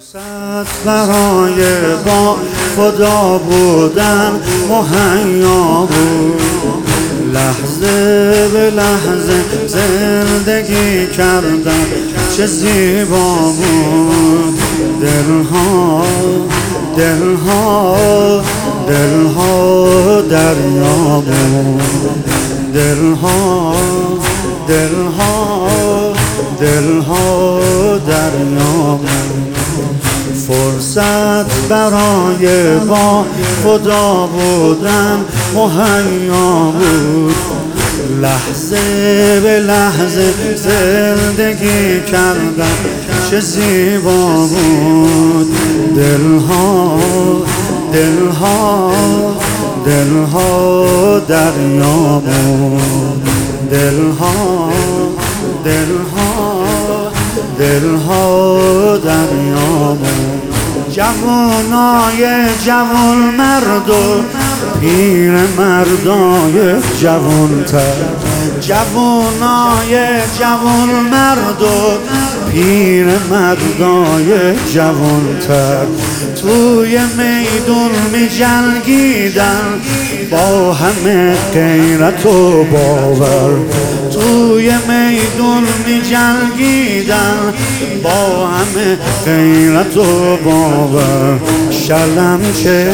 فرصت برای با خدا بودن مهیا بود، لحظه به لحظه زندگی کردن چه زیبا بود. دلها دریا بود، دلها دریا بود. فرصت برای با خدا بودن مهیا بود، لحظه به لحظه زندگی کردن چه زیبا بود. دلها دریا بود، دلها دریا بود. جوانای جوان مرد و پیر مردای جوانتر، جوانای جوان مرد و پیر مردای جوانتر توی میدون می جنگیدن با همه غیرت و باور، توی میدون می جنگیدن با همه غیرت و باور. شلم که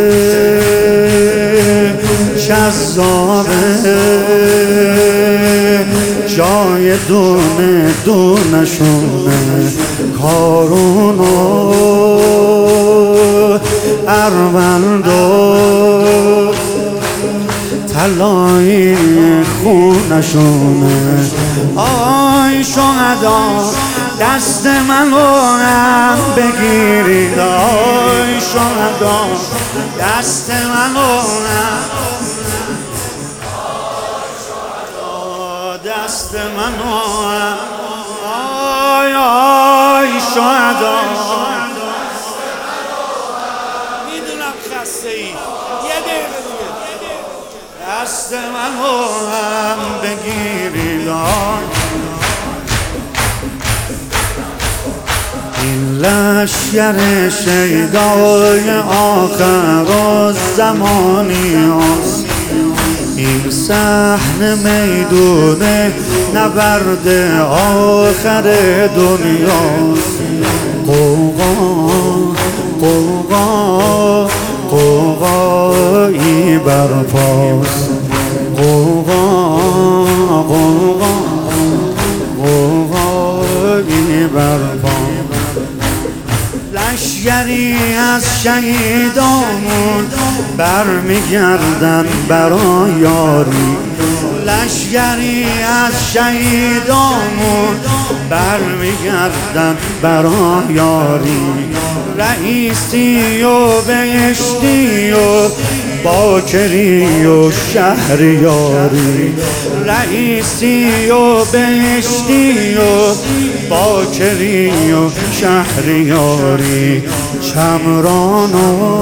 جذابه جای دونه دونشونه، کارون و اروند و طلای خونشونه. آی شهدا دست منو هم بگیرید، آی شهدا دست منو دست منو آی شهدا. میدونم خسته ای، یه دقیقه دیگه دست منو هم بگیرید. این لشگر شیدای آخر الزمانی هست، این صحن میدون نبرد آخر دنیاست. قوقایی برپاست، قوقایی برپاست. لشگری از شهیدامون برمیگردن برای یاری، لشگری از شهیدامون برمیگردن برای یاری. رئیسی و بهشتی و باکری و شهریاری، رئیسی و بهشتی و باکری و شهریاری. چمران و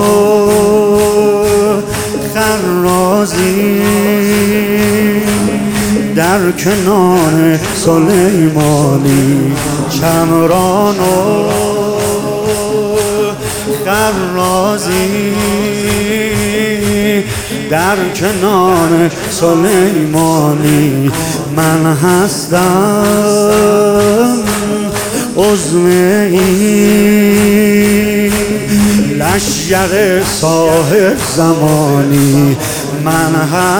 خرازی در کنار سلیمانی، چمران و خرازی در کنار سلیمانی. من هستم عضو این لشگر صاحب زمانی، من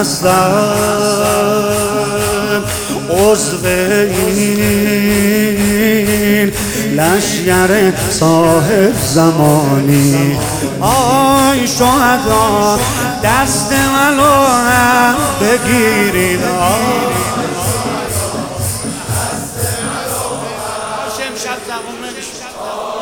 هستم عضو این لشگر صاحب زمانی. آی شهدا دست منو هم بگیرید، امشب تموم نمیشه.